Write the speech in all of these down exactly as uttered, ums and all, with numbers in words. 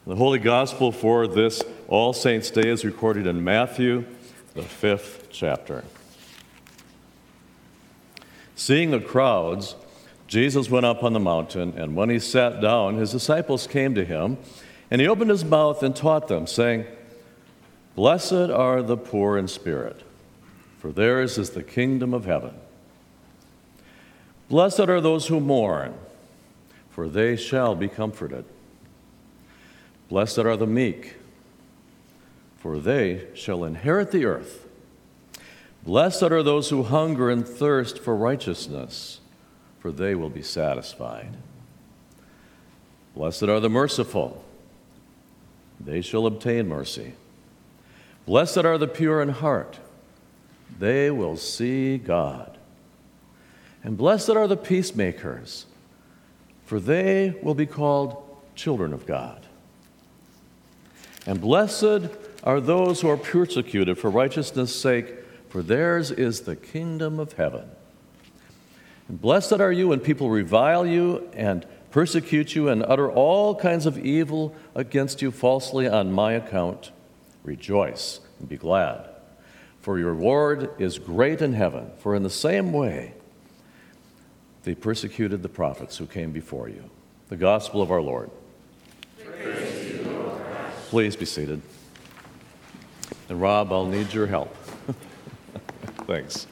The Holy Gospel for this All Saints' Day is recorded in Matthew, the fifth chapter. Seeing the crowds, Jesus went up on the mountain, and when he sat down, his disciples came to him, and he opened his mouth and taught them, saying, "Blessed are the poor in spirit, for theirs is the kingdom of heaven. Blessed are those who mourn, for they shall be comforted. Blessed are the meek, for they shall inherit the earth. Blessed are those who hunger and thirst for righteousness, for they will be satisfied. Blessed are the merciful, they shall obtain mercy. Blessed are the pure in heart, they will see God. And blessed are the peacemakers, for they will be called children of God. And blessed are those who are persecuted for righteousness' sake, for theirs is the kingdom of heaven. And blessed are you when people revile you and persecute you and utter all kinds of evil against you falsely on my account. Rejoice and be glad, for your reward is great in heaven, for in the same way they persecuted the prophets who came before you." The gospel of our Lord. Please be seated. And Rob, I'll need your help. Thanks.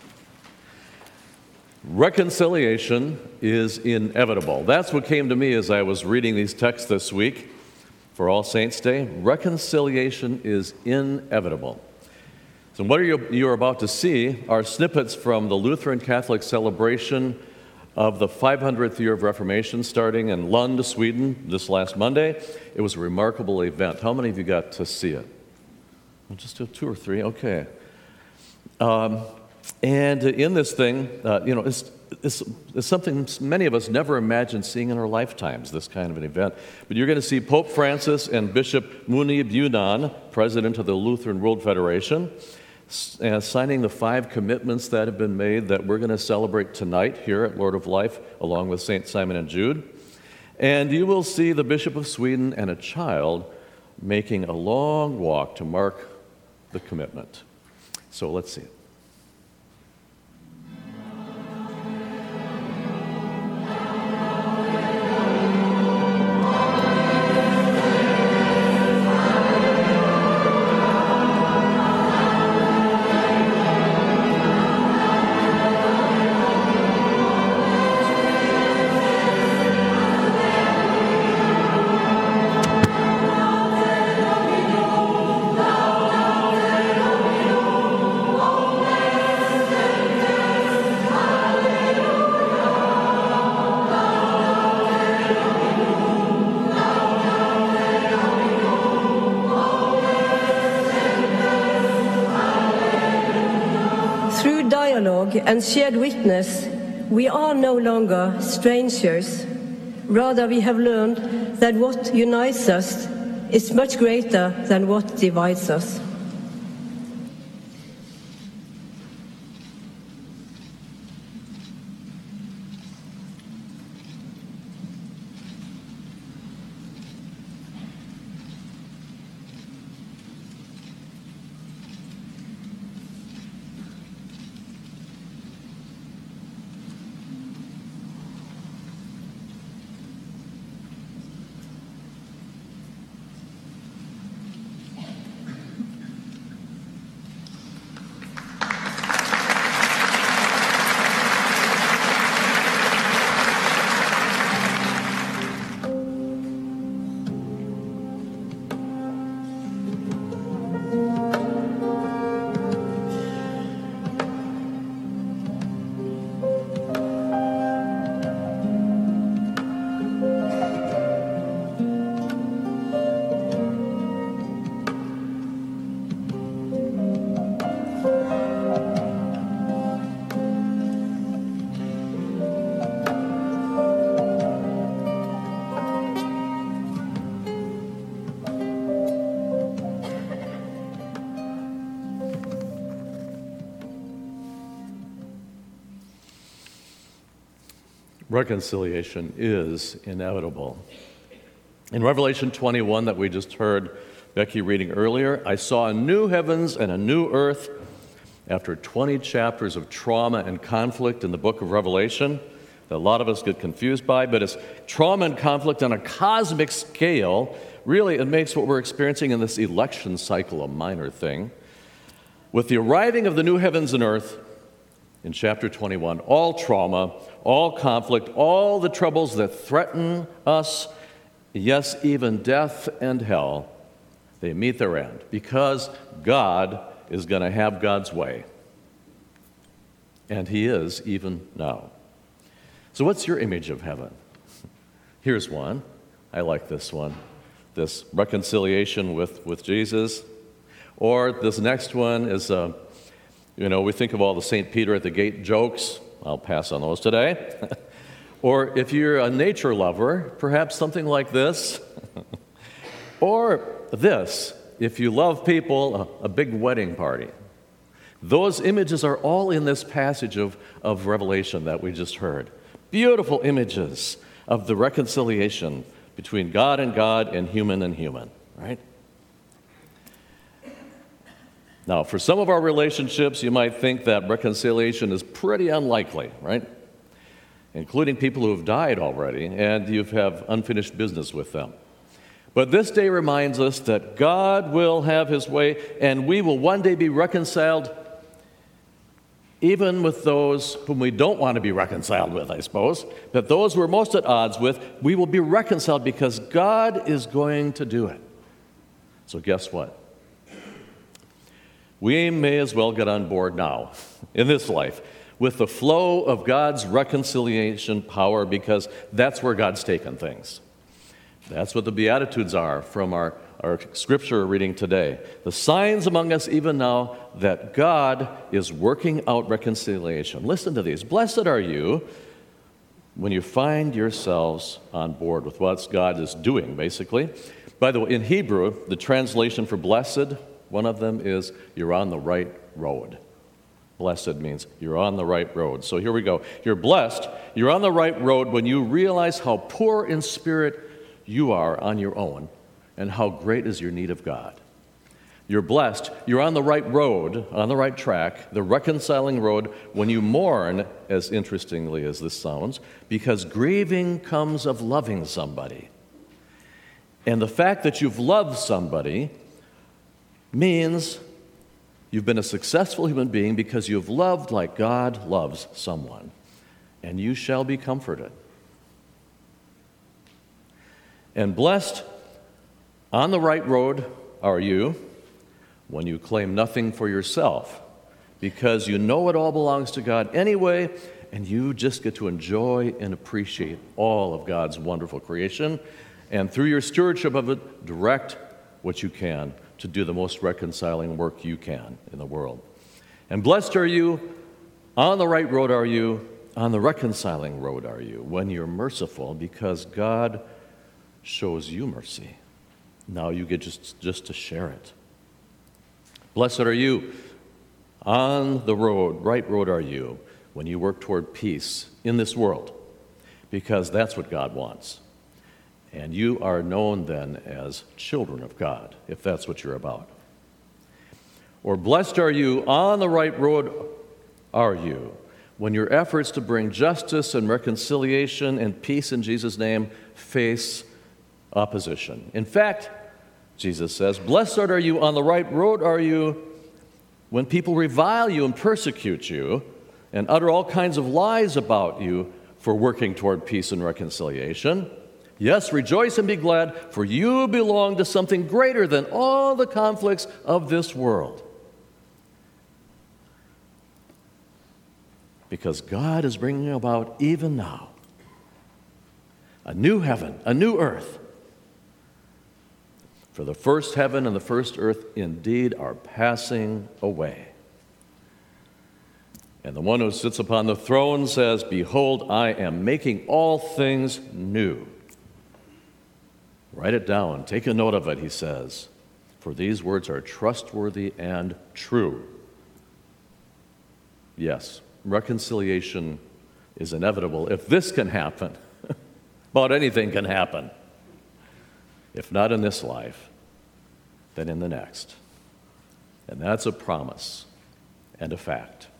Reconciliation is inevitable. That's what came to me as I was reading these texts this week for All Saints' Day. Reconciliation is inevitable. So what are you, you're about to see are snippets from the Lutheran Catholic celebration of the five hundredth year of Reformation starting in Lund, Sweden this last Monday. It was a remarkable event. How many of you got to see it? Well, just two or three, okay. Um, and in this thing, uh, you know, it's, it's, it's something many of us never imagined seeing in our lifetimes, this kind of an event. But you're going to see Pope Francis and Bishop Munib Yunan, president of the Lutheran World Federation, Uh, signing the five commitments that have been made that we're going to celebrate tonight here at Lord of Life, along with Saint Simon and Jude. And you will see the Bishop of Sweden and a child making a long walk to mark the commitment. So let's see it. And shared witness, we are no longer strangers. Rather, we have learned that what unites us is much greater than what divides us. Reconciliation is inevitable. In Revelation twenty-one that we just heard Becky reading earlier, I saw a new heavens and a new earth. After twenty chapters of trauma and conflict in the book of Revelation, that a lot of us get confused by, but it's trauma and conflict on a cosmic scale. Really, it makes what we're experiencing in this election cycle a minor thing. With the arriving of the new heavens and earth, in chapter twenty-one, all trauma, all conflict, all the troubles that threaten us, yes, even death and hell, they meet their end because God is going to have God's way. And He is even now. So what's your image of heaven? Here's one. I like this one. This reconciliation with, with Jesus. Or this next one is, uh, you know, we think of all the Saint Peter at the gate jokes. I'll pass on those today. Or if you're a nature lover, perhaps something like this. Or this, if you love people, a, a big wedding party. Those images are all in this passage of, of Revelation that we just heard. Beautiful images of the reconciliation between God and God and human and human, right? Now, for some of our relationships, you might think that reconciliation is pretty unlikely, right? Including people who have died already, and you have unfinished business with them. But this day reminds us that God will have His way, and we will one day be reconciled even with those whom we don't want to be reconciled with, I suppose. That those we're most at odds with, we will be reconciled because God is going to do it. So guess what? We may as well get on board now, in this life, with the flow of God's reconciliation power, because that's where God's taken things. That's what the Beatitudes are from our, our scripture reading today. The signs among us even now that God is working out reconciliation. Listen to these. Blessed are you when you find yourselves on board with what God is doing, basically. By the way, in Hebrew, the translation for blessed, one of them is you're on the right road. Blessed means you're on the right road. So here we go. You're blessed. You're on the right road when you realize how poor in spirit you are on your own and how great is your need of God. You're blessed. You're on the right road, on the right track, the reconciling road, when you mourn, as interestingly as this sounds, because grieving comes of loving somebody. And the fact that you've loved somebody means you've been a successful human being because you've loved like God loves someone, and you shall be comforted. And blessed on the right road are you when you claim nothing for yourself, because you know it all belongs to God anyway, and you just get to enjoy and appreciate all of God's wonderful creation, and through your stewardship of it, direct what you can to do the most reconciling work you can in the world. And blessed are you, on the right road are you, on the reconciling road are you, when you're merciful, because God shows you mercy. Now you get just, just to share it. Blessed are you, on the road, right road are you, when you work toward peace in this world, because that's what God wants. And you are known then as children of God, if that's what you're about. Or blessed are you, on the right road are you, when your efforts to bring justice and reconciliation and peace in Jesus' name face opposition. In fact, Jesus says, blessed are you, on the right road are you, when people revile you and persecute you and utter all kinds of lies about you for working toward peace and reconciliation. Yes, rejoice and be glad, for you belong to something greater than all the conflicts of this world. Because God is bringing about, even now, a new heaven, a new earth. For the first heaven and the first earth indeed are passing away. And the one who sits upon the throne says, behold, I am making all things new. Write it down. Take a note of it, he says, for these words are trustworthy and true. Yes, reconciliation is inevitable. If this can happen, about anything can happen. if not in this life, then in the next. And that's a promise and a fact.